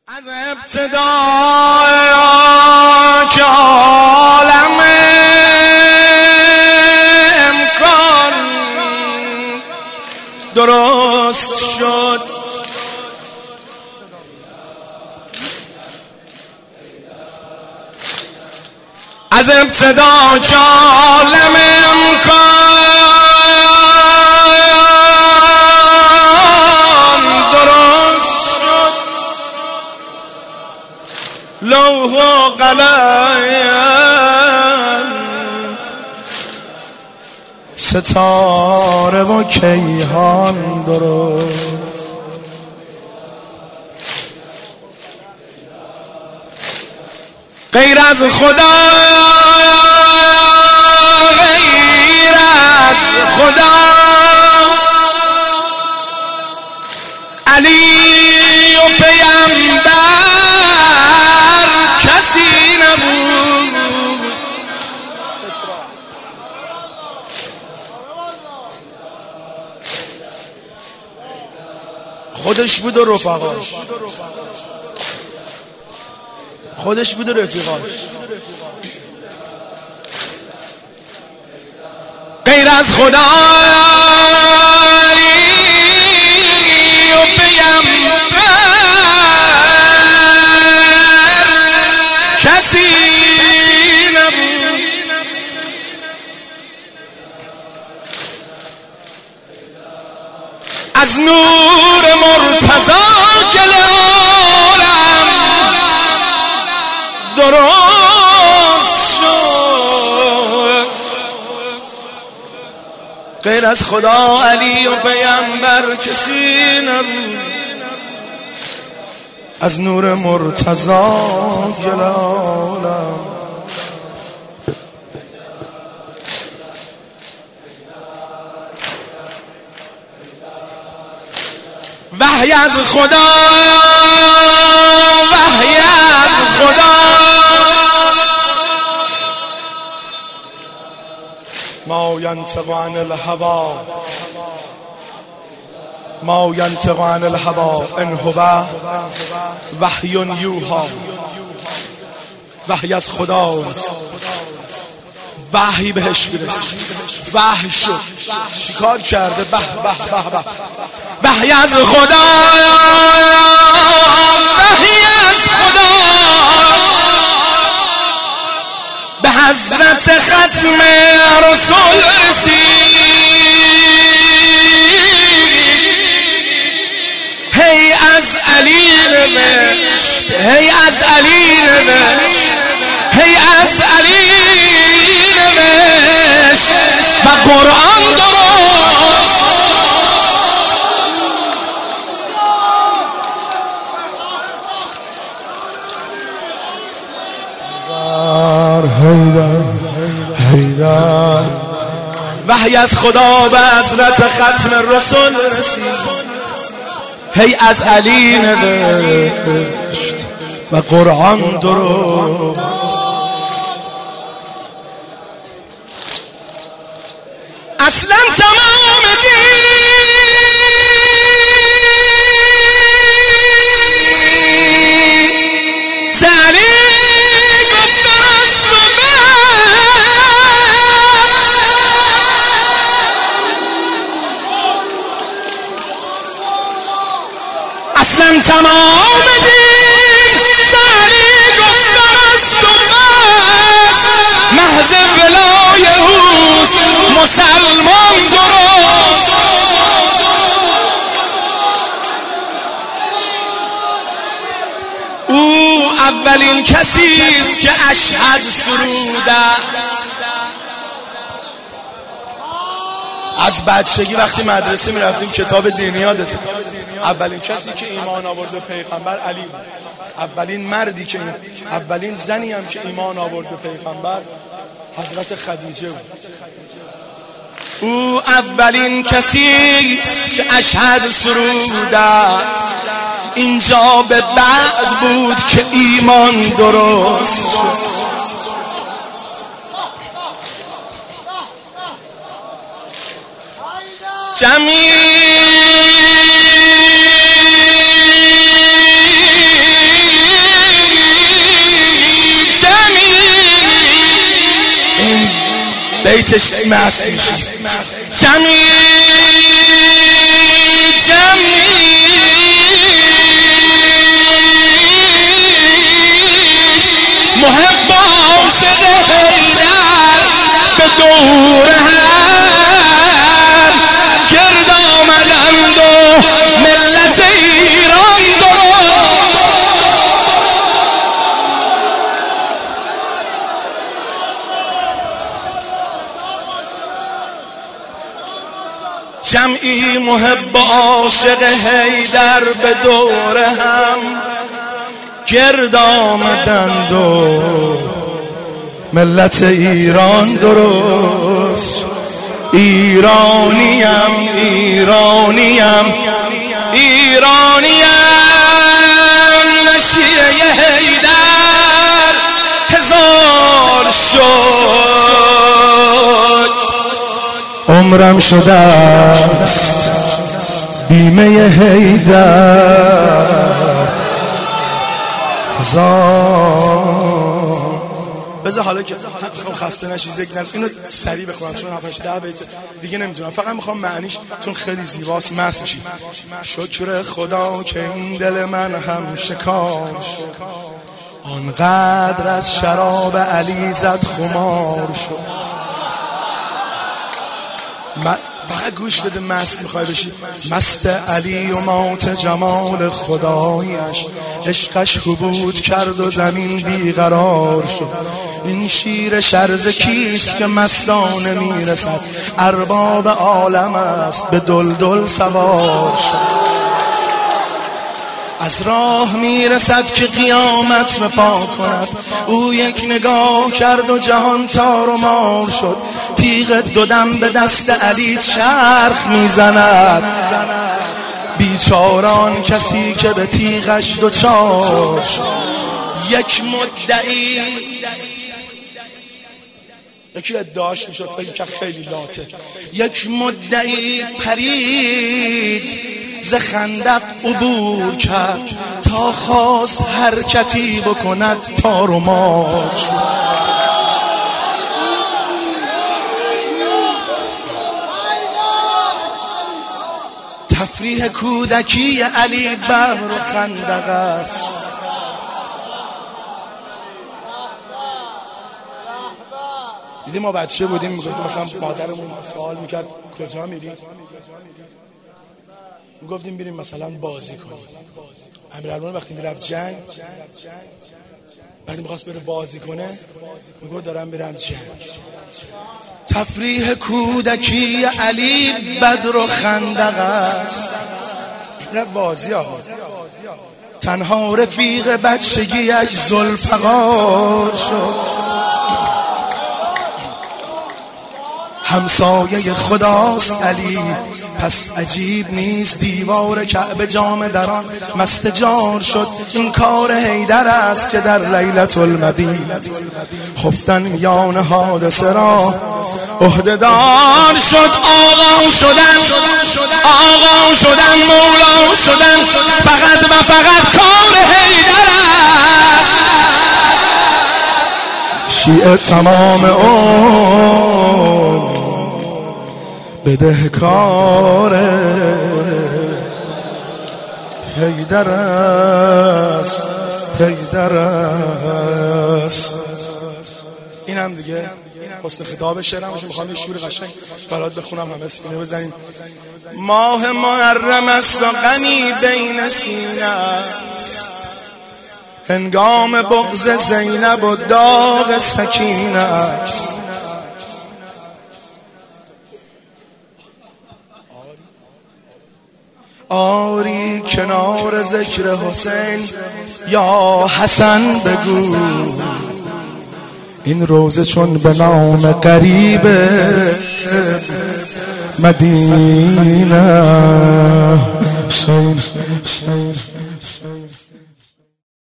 از ابتدای که عالم امکان درست شد، از ابتدا که عالم امکان درست شد، لوح و قلم ستاره و کیهان درست. غیر از خدا، غیر از خدا، علی و پیامبر کسی نبود. خودش بود و رفقاش، خودش بود و رفیقاش. غیر از خدا و پیامبر کسی نبود. از نور مرتضی گلالم درست شد. غیر از خدا، علی و پیامبر کسی نبود. از نور مرتضی گلالم وحی از خدا، وحی از خدا، ما ینطق عن الهوی، ما ینطق عن الهوی ان هو وحی یوحی. وحی از خداست، وحی بهش میرسه. وحی شد، چیکار کرده؟ به به به به. وحی از خدا، وحی از خدا، به حضرت ختم رسول رسید. هی از علی نوشت، هی از علی نوشت، هی از علی نوشت و قرآن درست. وحی از خدا به حضرت ختم رسول رسید. هی از علی نوشت و قرآن درست. اصلا تمام دین زلی گفته است و اصلا تمام دین زلی گفته است و محض ولای اوست مسلمان درست. او اولین کسی است که اشهد سروده. از بچگی وقتی مدرسه میرفتیم کتاب دینی یادته، اولین کسی که ایمان آورد به پیغمبر علی بود. اولین مردی که، اولین زنی هم که ایمان آورد به پیغمبر حضرت خدیجه بود. او اولین کسی است که اشهد سروده. اینجا به بعد بود که ایمان درست شد. جمیل بیتش مست میشی. جمعی محب عاشق حیدر به دور هم گرد آمدند و ملت ایران جمعی محب عاشق حیدر به دور هم گرد آمدند و ملت ایران درست. ایرانیم ایرانیم ایرانیم نشیه حیدر هزار شد. عمرم شده است بیمه حیدر بذار حالا که خسته نشی ذکر اینو سریع بخونم چون 7-8 بیت دیگه نمیدونم، فقط میخوام معنیش چون خیلی زیباست مست میشی. شکر خدا که این دل من هم شکار شد، آنقدر از شراب علی زد خمار شد. فقط گوش بده مست میخوای بشی. مست علی و مات جمال خدایش، عشقش حبود کرد و زمین بیقرار شد. این شیر شرز کیست که مستانه میرسد، ارباب عالم است به دلدل سوار شد. از راه میرسد که قیامت بپا کند، او یک نگاه کرد و جهان تار و مار شد. تیغ دودم به دست علی چرخ میزند، بیچاران کسی که به تیغش دوچار شد. یک مدعی یکی ادعاش میشد فکر خیلی لاته، یک مدعی پرید ز خندق عبور کرد تا خواست حرکتی بکند تار و مار شد. تفریح کودکی علی بر خندق است. دیدی ما بچه بودیم میگفتیم مثلا مادرمون سوال میکرد کجا میری؟ میگفتیم بریم مثلا بازی کنیم. امیرالمومنین وقتی میرفت جنگ بعد میخواست بره بازی کنه میگفت دارم میرم جنگ. تفریح کودکی علی بدر و خندق است. نه بازی آقا، تنها رفیق بچگیش ذوالفقار شد. همسایه خداست علی پس عجیب نیست، دیوار کعبه جام دران مست جان شد. این کار حیدر است که در لیلة المبیت خفتن میان حادثه را عهده‌دار شد. آقا شدن مولا شدن فقط و فقط کار حیدر است. شیعه تمام اون بدهکار حیدر است، حیدر است. این هم دیگه حسن خطاب شعرم باشه. میخوام یه شور قشنگ برات بخونم، همه سینه بزنیم. ماه محرم است و غنی بین سینه است، هنگام بغض زینب و داغ سکینه است. آری کنار ذکر حسین یا حسن بگو، این روزه چون به نام قریب مدینه.